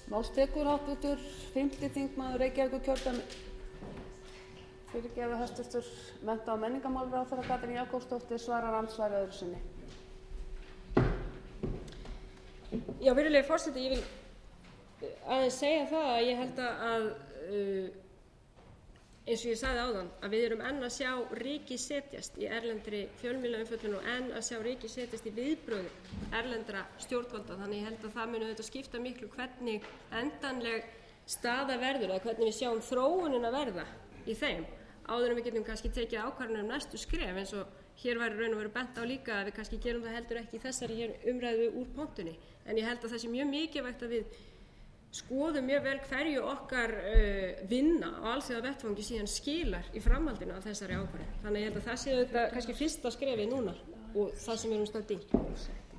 Málstekur háttvirtur 5. þingmaður Reykjavíkurkjördæmis fyrirgefðu hæstvirtur mennta- og menningarmálaráðherra Katrín Jakobsdóttir svarar andsvari öðru sinni. Já, virðulegi forseti, ég vil aðeins segja það að ég held að eins og ég sagði áðan að við erum enn að sjá ríkið setjast í erlendri fjölmiðlaumfjöllun og enn að sjá ríkið setjast í viðbrögð erlendra stjórnvalda, þannig ég held að það muni auðvitað skipta miklu hvernig endanleg staða verður eða hvernig við sjáum þróunina verða í þeim áður en við getum kannski tekið ákvarðanir næstu skref, eins og hér væri raun og veru bent á líka að við kannski gerum það heldur ekki í þessari hér umræðu úr pontunni, en ég held að það sé mjög mikilvægt að við skoðum mjög vel hverju okkar vinna á alþjóðavettvangi síðan skilar í framhaldinu af þessari ákvörðun. Þannig að ég held að það sé auðvitað kannski fyrsta skrefið núna og það sem við erum stödd í.